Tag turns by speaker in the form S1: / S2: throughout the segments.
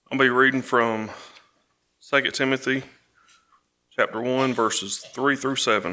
S1: I'll be reading from 2 Timothy chapter 1, verses 3 through 7.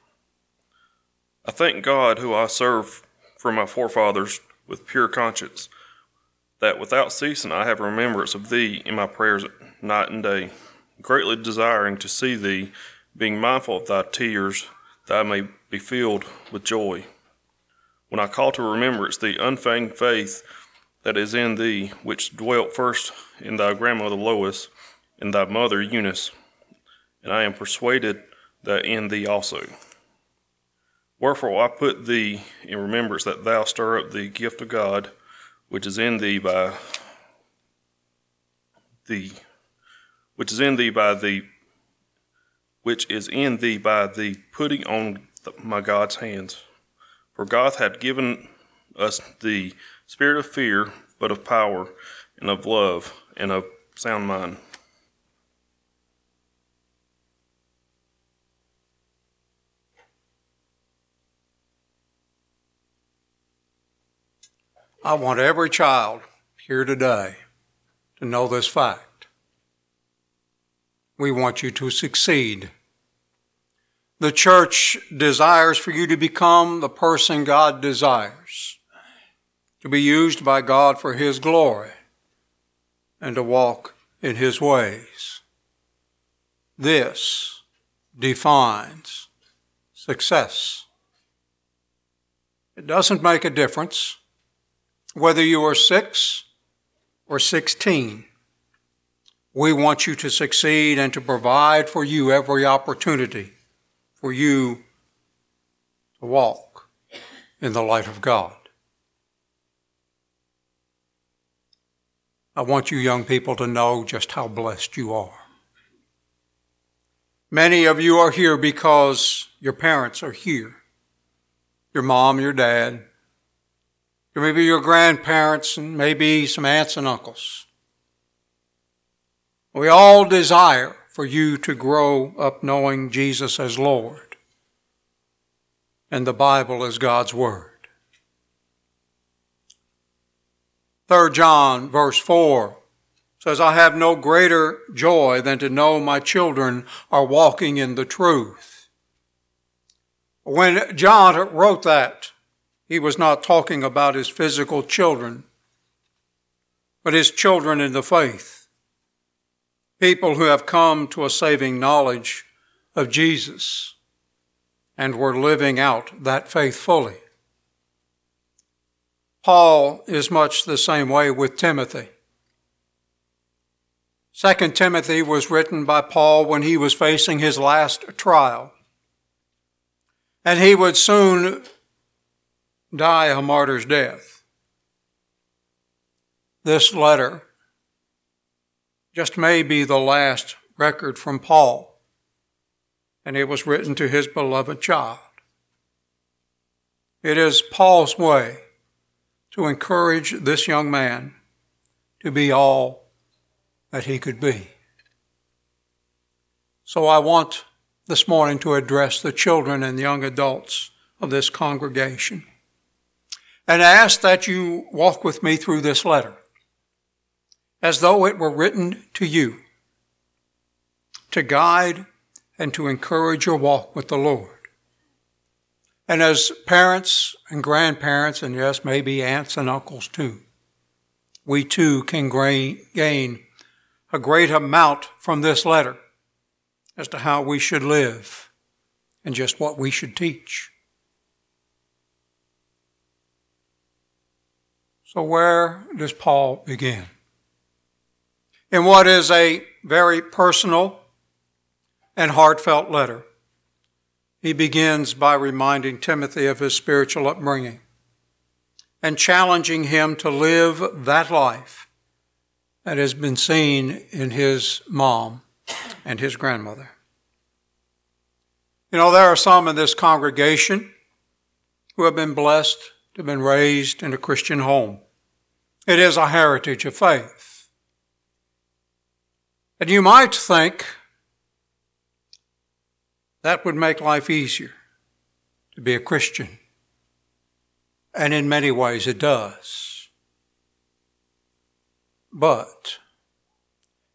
S1: I thank God, who I serve for my forefathers with pure conscience, that without ceasing I have remembrance of thee in my prayers night and day, greatly desiring to see thee, being mindful of thy tears, that I may be filled with joy. When I call to remembrance the unfeigned faith that is in thee, which dwelt first in thy grandmother Lois and thy mother Eunice, and I am persuaded that in thee also. Wherefore I put thee in remembrance that thou stir up the gift of God, which is in thee by the putting on my God's hands. For God hath given us the spirit of fear, but of power, and of love, and of sound mind.
S2: I want every child here today to know this fact. We want you to succeed. The church desires for you to become the person God desires, to be used by God for His glory, and to walk in His ways. This defines success. It doesn't make a difference whether you are 6 or 16. We want you to succeed and to provide for you every opportunity for you to walk in the light of God. I want you young people to know just how blessed you are. Many of you are here because your parents are here. Your mom, your dad, maybe your grandparents, and maybe some aunts and uncles. We all desire for you to grow up knowing Jesus as Lord and the Bible as God's Word. 3 John verse 4 says, I have no greater joy than to know my children are walking in the truth. When John wrote that, he was not talking about his physical children, but his children in the faith. People who have come to a saving knowledge of Jesus and were living out that faith fully. Paul is much the same way with Timothy. 2 Timothy was written by Paul when he was facing his last trial, and he would soon die a martyr's death. This letter just may be the last record from Paul, and it was written to his beloved child. It is Paul's way to encourage this young man to be all that he could be. So I want this morning to address the children and young adults of this congregation and ask that you walk with me through this letter as though it were written to you to guide and to encourage your walk with the Lord. And as parents and grandparents, and yes, maybe aunts and uncles too, we too can gain a great amount from this letter as to how we should live and just what we should teach. So where does Paul begin? In what is a very personal and heartfelt letter, he begins by reminding Timothy of his spiritual upbringing and challenging him to live that life that has been seen in his mom and his grandmother. You know, there are some in this congregation who have been blessed to have been raised in a Christian home. It is a heritage of faith. And you might think that would make life easier to be a Christian. And in many ways it does. But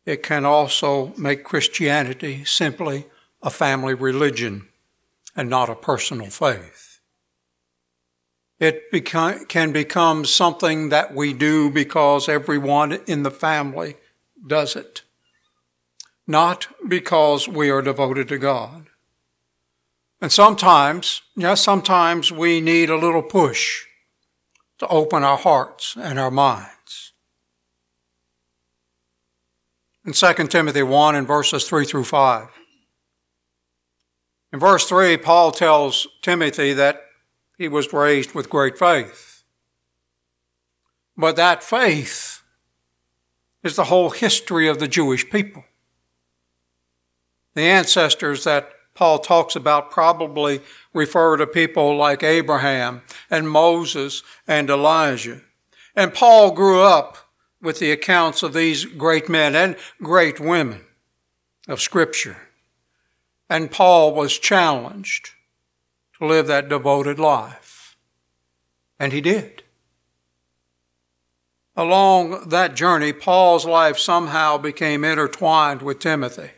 S2: it can also make Christianity simply a family religion and not a personal faith. It can become something that we do because everyone in the family does it, not because we are devoted to God. And sometimes we need a little push to open our hearts and our minds. In 2 Timothy 1 in verses 3 through 5. In verse 3, Paul tells Timothy that he was raised with great faith. But that faith is the whole history of the Jewish people. The ancestors that Paul talks about probably refer to people like Abraham and Moses and Elijah. And Paul grew up with the accounts of these great men and great women of Scripture. And Paul was challenged to live that devoted life. And he did. Along that journey, Paul's life somehow became intertwined with Timothy.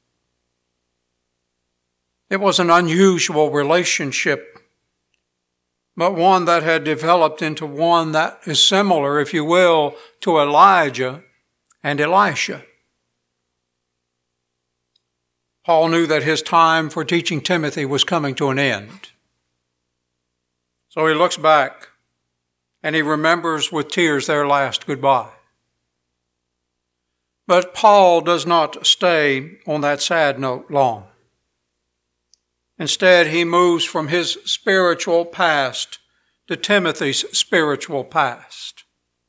S2: It was an unusual relationship, but one that had developed into one that is similar, if you will, to Elijah and Elisha. Paul knew that his time for teaching Timothy was coming to an end. So he looks back and he remembers with tears their last goodbye. But Paul does not stay on that sad note long. Instead, he moves from his spiritual past to Timothy's spiritual past.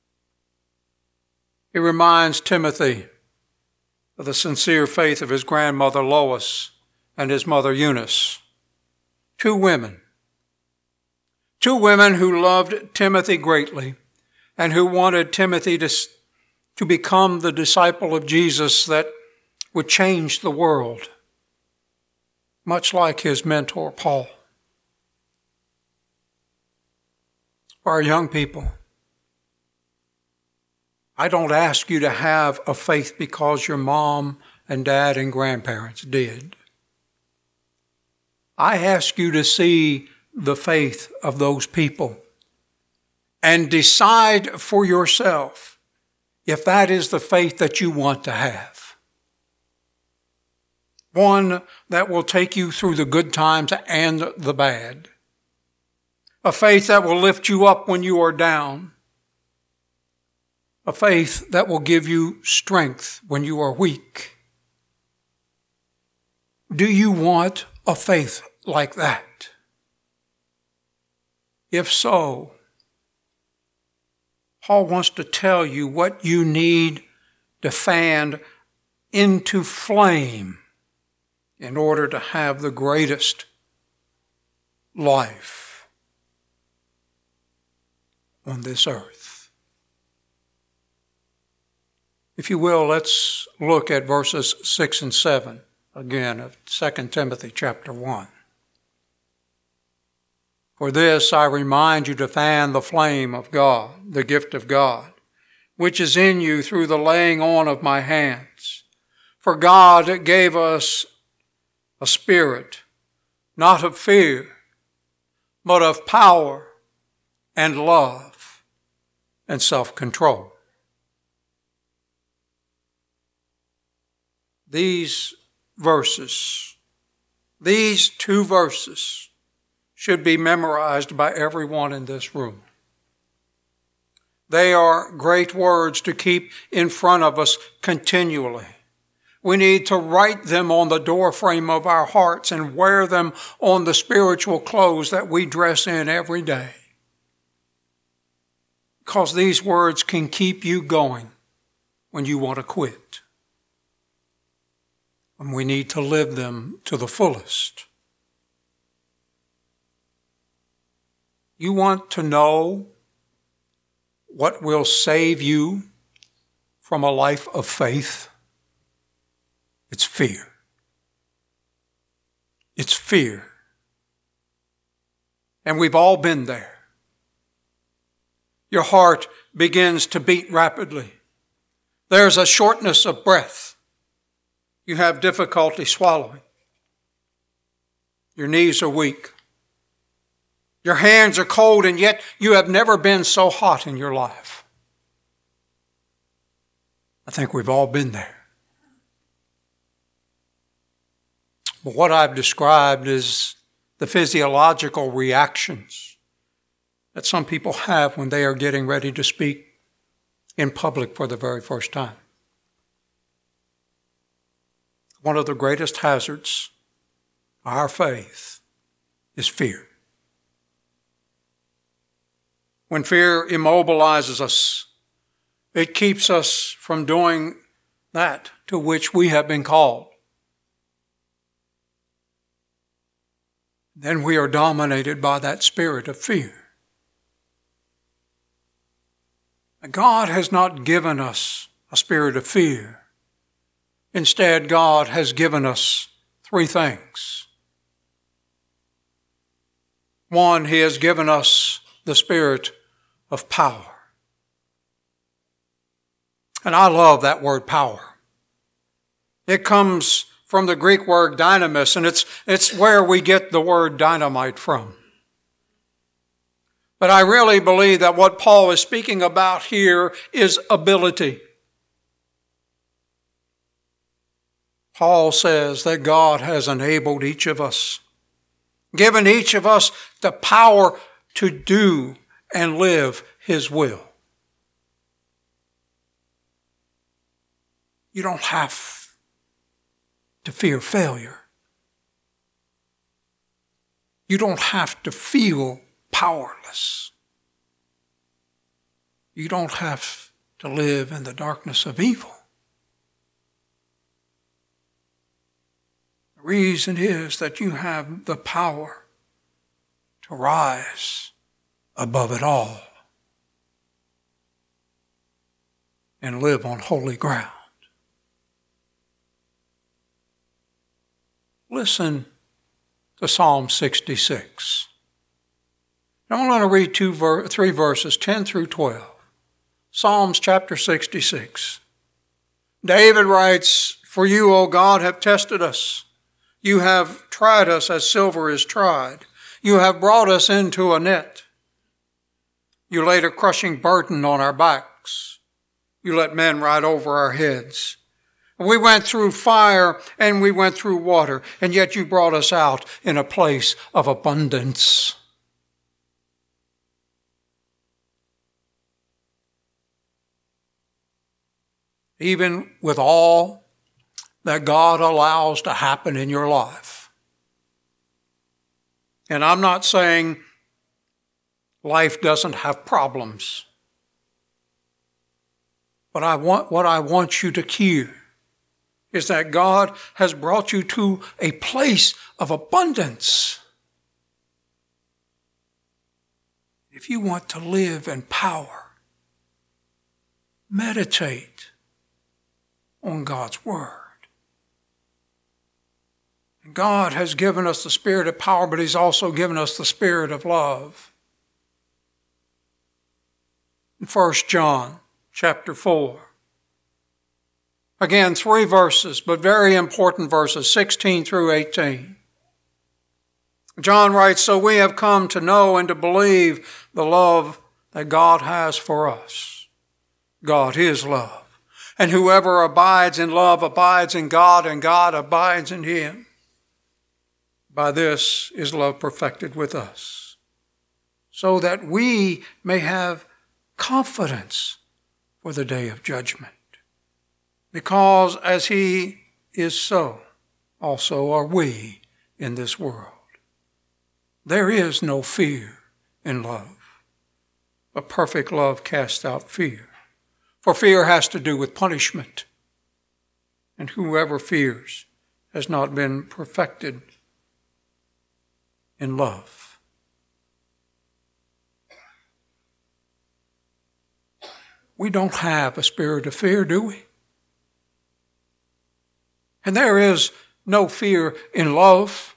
S2: He reminds Timothy of the sincere faith of his grandmother Lois and his mother Eunice. Two women who loved Timothy greatly and who wanted Timothy to become the disciple of Jesus that would change the world, much like his mentor, Paul. For our young people, I don't ask you to have a faith because your mom and dad and grandparents did. I ask you to see the faith of those people and decide for yourself if that is the faith that you want to have. One that will take you through the good times and the bad. A faith that will lift you up when you are down. A faith that will give you strength when you are weak. Do you want a faith like that? If so, Paul wants to tell you what you need to fan into flame in order to have the greatest life on this earth. If you will, let's look at verses 6 and 7 again of 2 Timothy chapter 1. For this I remind you to fan the flame of God, the gift of God, which is in you through the laying on of my hands. For God gave us a spirit, not of fear, but of power and love and self-control. These two verses, should be memorized by everyone in this room. They are great words to keep in front of us continually. We need to write them on the doorframe of our hearts and wear them on the spiritual clothes that we dress in every day. Because these words can keep you going when you want to quit. And we need to live them to the fullest. You want to know what will save you from a life of faith? It's fear. It's fear. And we've all been there. Your heart begins to beat rapidly. There's a shortness of breath. You have difficulty swallowing. Your knees are weak. Your hands are cold, and yet you have never been so hot in your life. I think we've all been there. But what I've described is the physiological reactions that some people have when they are getting ready to speak in public for the very first time. One of the greatest hazards of our faith is fear. When fear immobilizes us, it keeps us from doing that to which we have been called. Then we are dominated by that spirit of fear. God has not given us a spirit of fear. Instead, God has given us three things. One, He has given us the spirit of power. And I love that word power. It comes from the Greek word dynamis, and it's where we get the word dynamite from. But I really believe that what Paul is speaking about here is ability. Paul says that God has enabled each of us, given each of us the power to do and live His will. You don't have to fear failure. You don't have to feel powerless. You don't have to live in the darkness of evil. The reason is that you have the power to rise above it all and live on holy ground. Listen to Psalm 66. Now I'm going to read three verses, 10 through 12. Psalms chapter 66. David writes, "For you, O God, have tested us. You have tried us as silver is tried. You have brought us into a net. You laid a crushing burden on our backs. You let men ride over our heads. We went through fire and we went through water, and yet you brought us out in a place of abundance." Even with all that God allows to happen in your life. And I'm not saying life doesn't have problems. But what I want you to hear is that God has brought you to a place of abundance. If you want to live in power, meditate on God's Word. God has given us the spirit of power, but He's also given us the spirit of love. In 1 John chapter 4. Again, 3 verses, but very important verses, 16 through 18. John writes, "So we have come to know and to believe the love that God has for us. God is love. And whoever abides in love abides in God, and God abides in him. By this is love perfected with us, so that we may have confidence for the day of judgment. Because as He is, so also are we in this world. There is no fear in love, but perfect love casts out fear. For fear has to do with punishment, and whoever fears has not been perfected in love." We don't have a spirit of fear, do we? And there is no fear in love.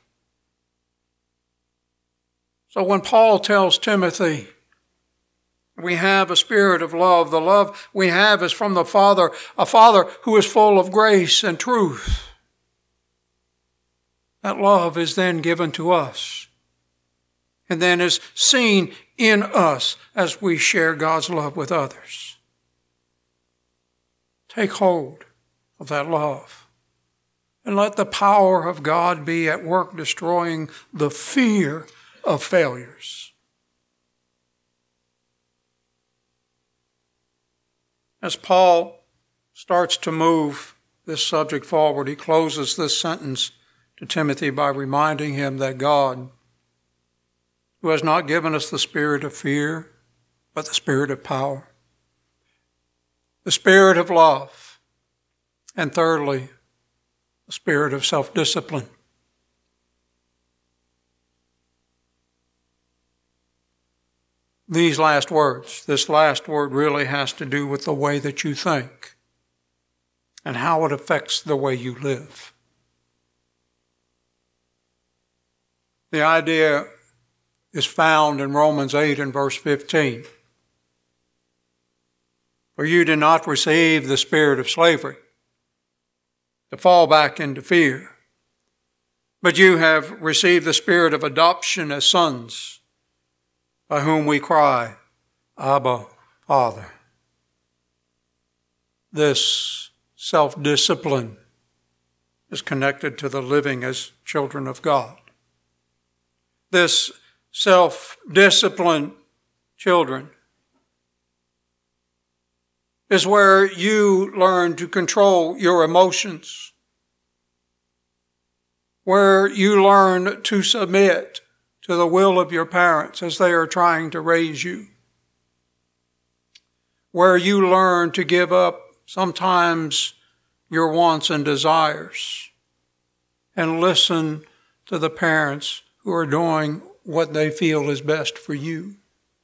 S2: So when Paul tells Timothy, we have a spirit of love, the love we have is from the Father, a Father who is full of grace and truth. That love is then given to us and then is seen in us as we share God's love with others. Take hold of that love and let the power of God be at work destroying the fear of failures. As Paul starts to move this subject forward, he closes this sentence to Timothy by reminding him that God, who has not given us the spirit of fear, but the spirit of power, the spirit of love, and thirdly, the spirit of self-discipline. This last word really has to do with the way that you think and how it affects the way you live. The idea is found in Romans 8 and verse 15. For you did not receive the spirit of slavery to fall back into fear, but you have received the spirit of adoption as sons, by whom we cry, Abba, Father. This self-discipline is connected to the living as children of God. This self-discipline, children, is where you learn to control your emotions, where you learn to submit to the will of your parents as they are trying to raise you, where you learn to give up sometimes your wants and desires and listen to the parents who are doing what they feel is best for you.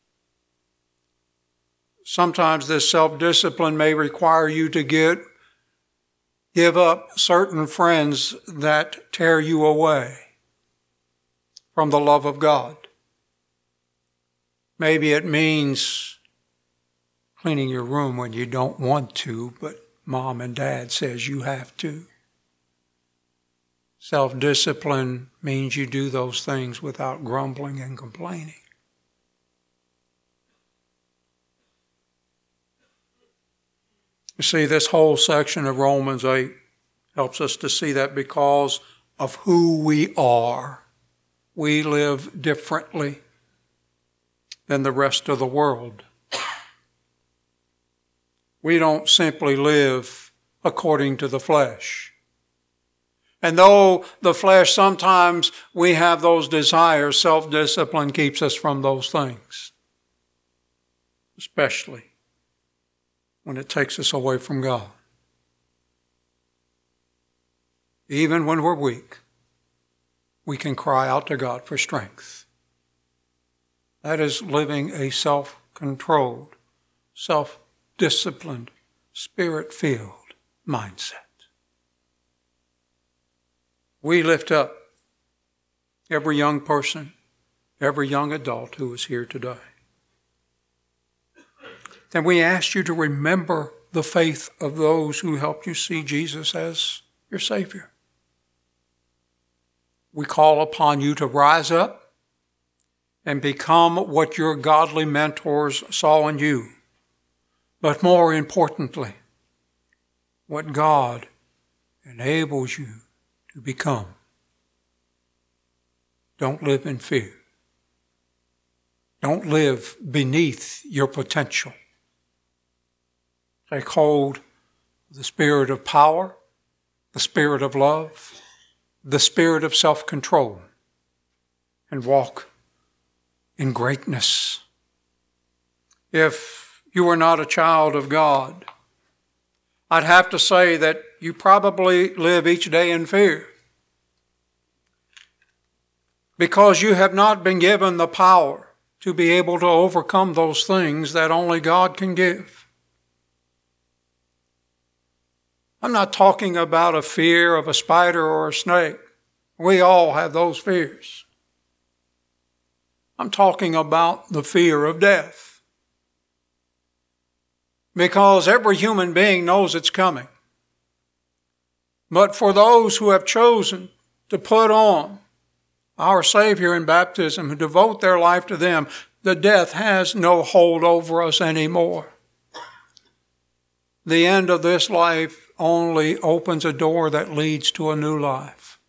S2: Sometimes this self-discipline may require you to give up certain friends that tear you away from the love of God. Maybe it means cleaning your room when you don't want to, but mom and dad says you have to. Self-discipline means you do those things without grumbling and complaining. You see, this whole section of Romans 8 helps us to see that because of who we are, we live differently than the rest of the world. We don't simply live according to the flesh. And though the flesh, sometimes we have those desires, self-discipline keeps us from those things, especially when it takes us away from God. Even when we're weak, we can cry out to God for strength. That is living a self-controlled, self-disciplined, spirit-filled mindset. We lift up every young person, every young adult who is here today. Then we ask you to remember the faith of those who helped you see Jesus as your Savior. We call upon you to rise up and become what your godly mentors saw in you. But more importantly, what God enables you to become. Don't live in fear. Don't live beneath your potential. Take hold of the spirit of power, the spirit of love, the spirit of self-control, and walk in greatness. If you are not a child of God, I'd have to say that you probably live each day in fear because you have not been given the power to be able to overcome those things that only God can give. I'm not talking about a fear of a spider or a snake. We all have those fears. I'm talking about the fear of death. Because every human being knows it's coming. But for those who have chosen to put on our Savior in baptism, who devote their life to them, the death has no hold over us anymore. The end of this life only opens a door that leads to a new life.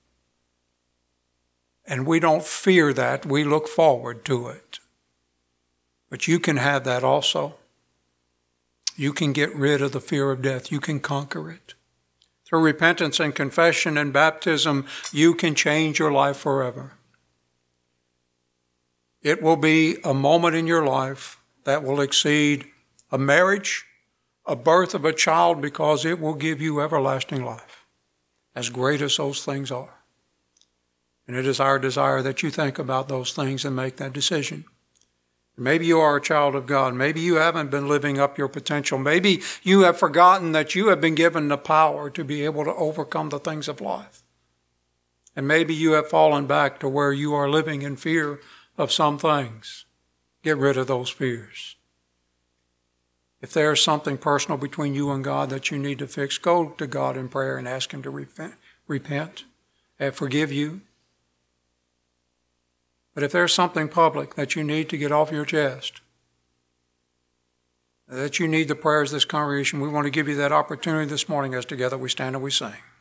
S2: And we don't fear that, we look forward to it. But you can have that also. You can get rid of the fear of death. You can conquer it. Through repentance and confession and baptism, you can change your life forever. It will be a moment in your life that will exceed a marriage, a birth of a child, because it will give you everlasting life, as great as those things are. And it is our desire that you think about those things and make that decision. Maybe you are a child of God. Maybe you haven't been living up your potential. Maybe you have forgotten that you have been given the power to be able to overcome the things of life. And maybe you have fallen back to where you are living in fear of some things. Get rid of those fears. If there is something personal between you and God that you need to fix, go to God in prayer and ask Him to repent and forgive you. But if there's something public that you need to get off your chest, that you need the prayers of this congregation, we want to give you that opportunity this morning as together we stand and we sing.